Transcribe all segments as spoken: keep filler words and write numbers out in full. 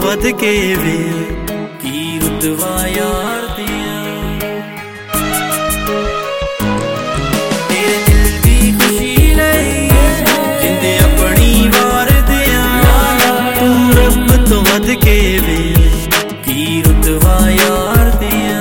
वध के वे की रुतबा यार दिया। तेरे दिल दी खुशी लई जिंदे अपनी वार दिया। तू रब तो वध के वे की रुतबा यार दिया।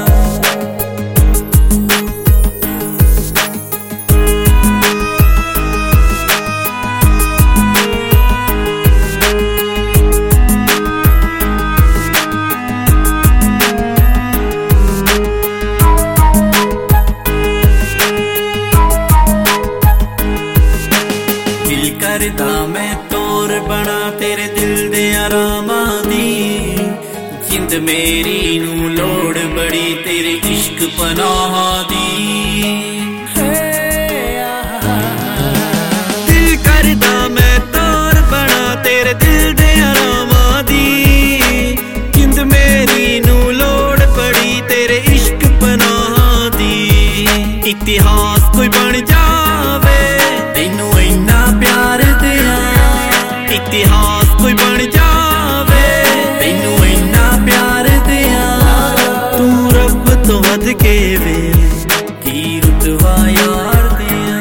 करदा मैं तोर बना तेरे दिल दे आरामां दी। जिंद मेरी नू लोड़ बड़ी तेरे इश्क पनाहां दी। दिल करदा मैं तोर बना तेरे दिल दे आरामां दी। जिंद मेरी नू लोड़ बड़ी तेरे इश्क पनाहां दी। इतिहास कोई बन जावे तैनू इन्ना प्यार दिया। इतिहास कोई बन जावे तैनू इन्ना प्यार दिया। तू रब तो वध के वे की रुतबा यार दिया।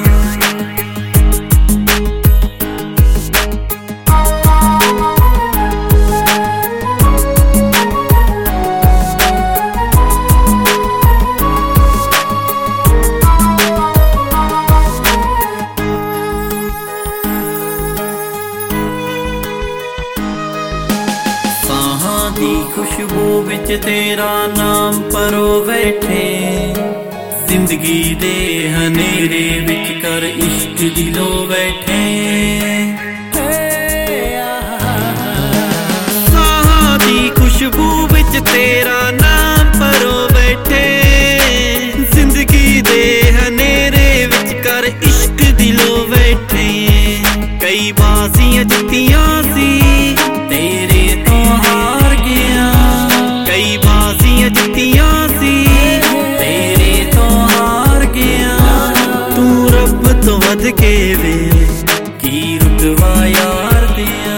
दी खुशबू विच तेरा नाम परो बैठे। जिंदगी दे हनेरे विच कर इश्क दिलो बैठे। साहां दी खुशबू विच तेरा नाम परो बैठे। जिंदगी दे हनेरे विच कर इश्क दिलो बैठे। कई बाजियां जित्तियां सी तेरे तो हार गया। कई बाजियां जित्तियां सी तेरे तो हार गया। तू रब तो वध के वे की रुतबा यार दिया।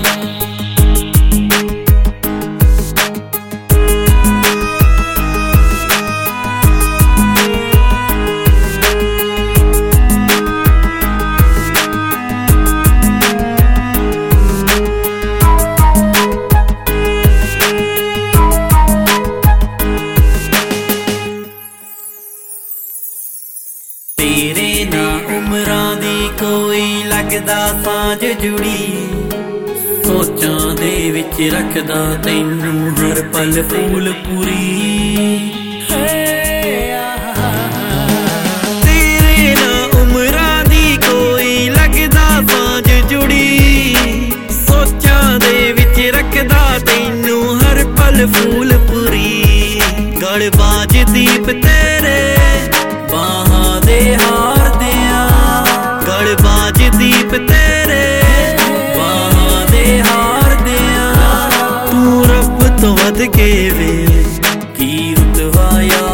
तेरे ना उमरां दी कोई लगदा सांझ जुड़ी। सोचां दे विच रखदा तैनू हर पल फूल पूरी। तेरे ना उमरां दी कोई लगदा सांझ जुड़ी। सोचां दे विच रखदा तैनू हर पल फूल पूरी। गलबाज दीप तेरे बाहां दे हार दिया। गलबाज दीप तेरे बाहां दे हार दिया। तू रब तो वध के वे की रुतबा यार।